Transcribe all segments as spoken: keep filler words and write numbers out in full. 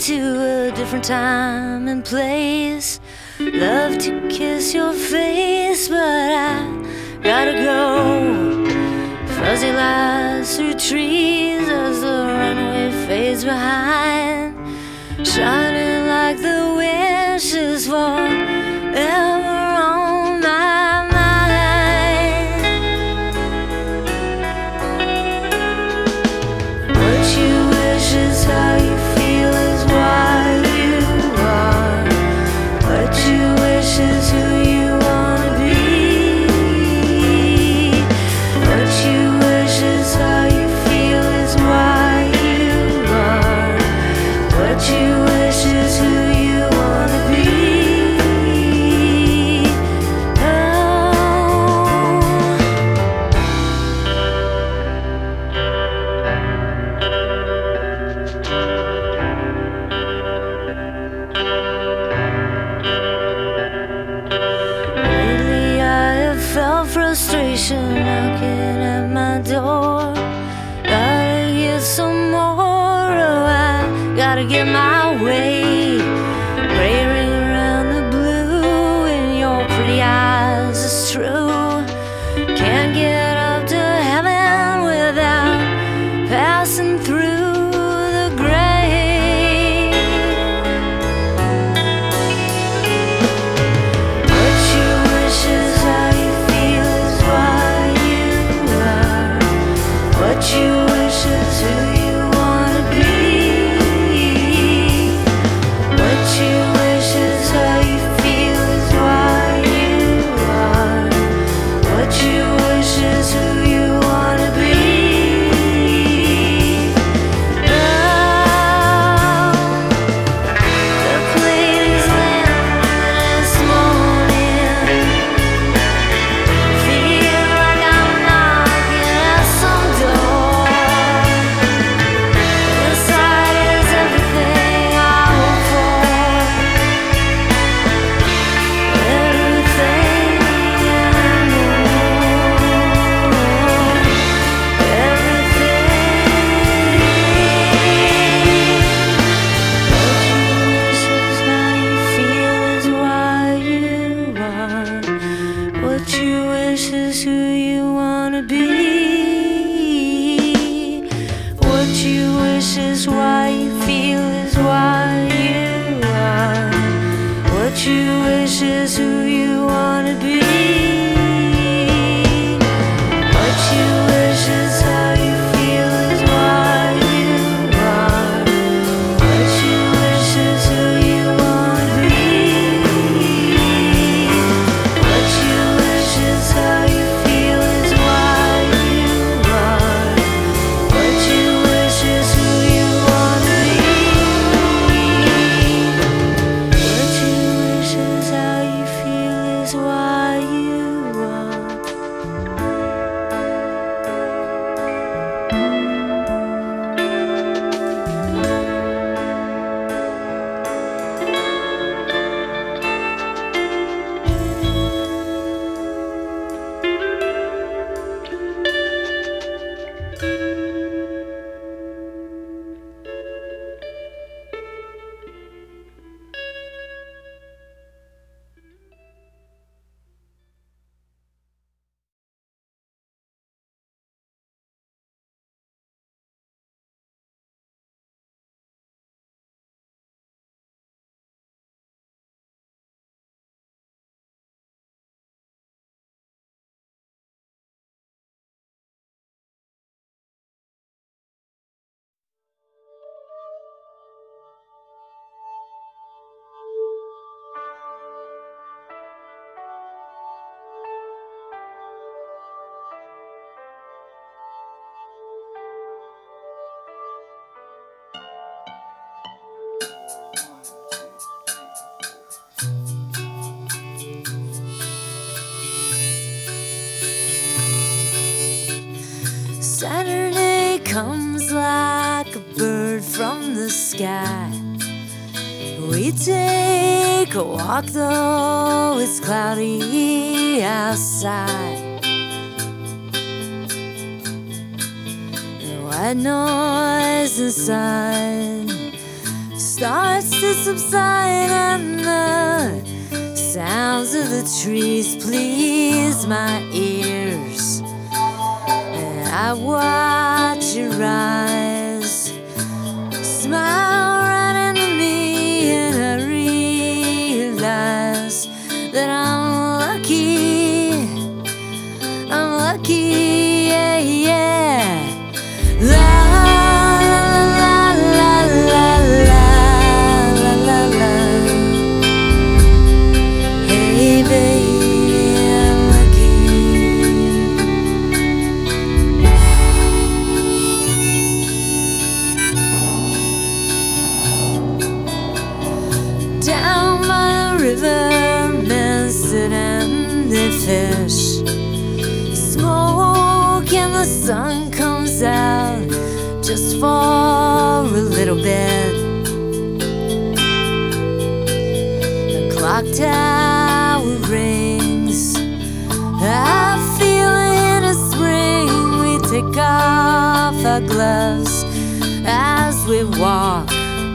to a different time and place. Love to kiss your face, but I gotta go. Fuzzy lights through trees as the runway fades behind, shining like the wishes forever on my mind. What you wish is how you feel is why you are. What you wish is who you wanna be. What you wish is how you feel is why you are. What you wish is who you wanna be. Lately I have felt frustration knocking at my door. Gotta get some more, oh I gotta get my way. Raring around the blue in your pretty eyes, it's true. Can't get up to heaven without passing through the grave. What you wish is how you feel is why you are. What you wish is who you wanna be. What you wish is how you feel is why you are. What you wish is who you wanna be. Oh, the plane is landing this morning. Feel like I'm knocking at some door. Inside is everything I hope for. Everything and more. Everything. What you wish is how you feel is why you are. What you wish is who you wanna be. What you wish is why you feel is why you are. What you wish is who you wanna be. What you wish is how you feel is why you are. What you wish is who you wanna be. What you wish is how you feel is why you are. What you wish is who you wanna be. What you wish is how you feel is why you are. Saturday comes like a bird from the sky. We take a walk though it's cloudy outside. The white noise inside starts to subside and the sounds of the trees please my ears, and I watch your eyes smile right into me, and I realize that I'm lucky, I'm lucky, yeah, yeah. La, down by the river, men sit and they fish, smoke and the sun comes out just for a little bit. The clock tower rings, I feel it in a spring. We take off our gloves as we walk,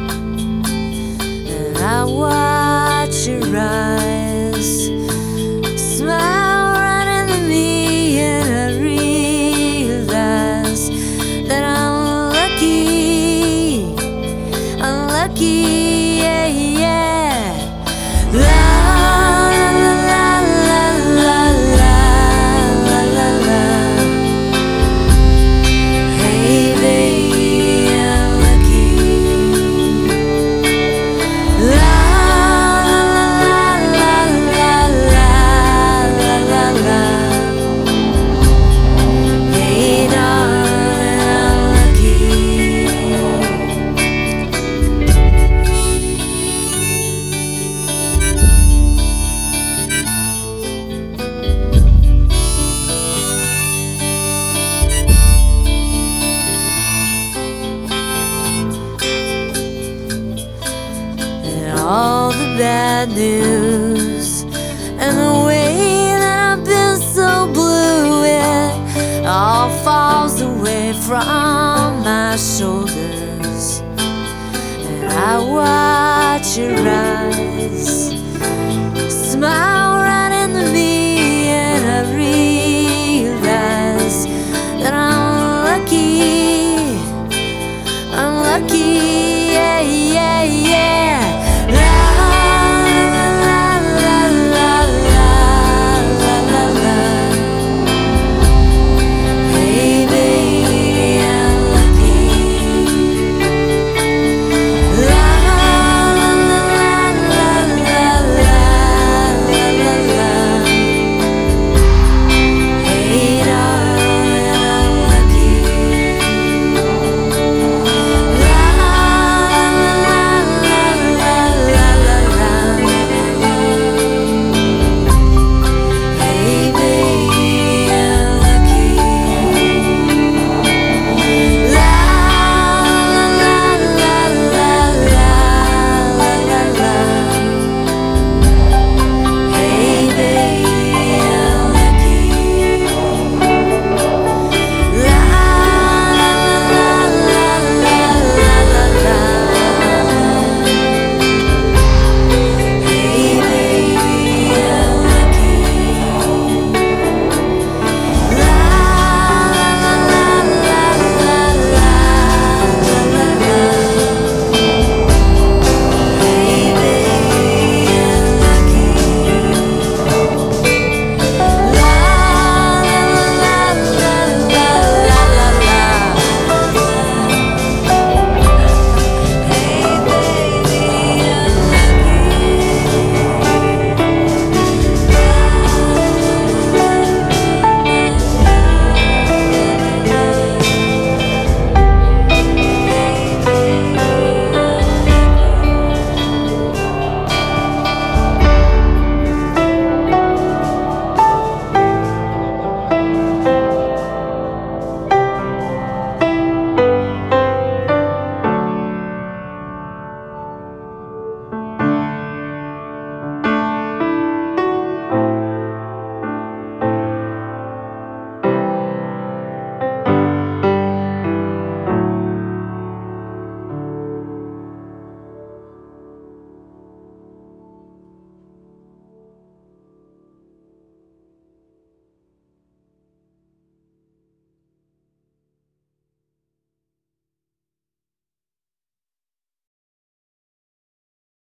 I watch your eyes smile right into me, and I realize that I'm lucky, I'm lucky, yeah, yeah. La, la, la, la, la, la, la, la. Hey, baby, I'm lucky. La, all the bad news and the way that I've been so blue, it all falls away from my shoulders, and I watch your eyes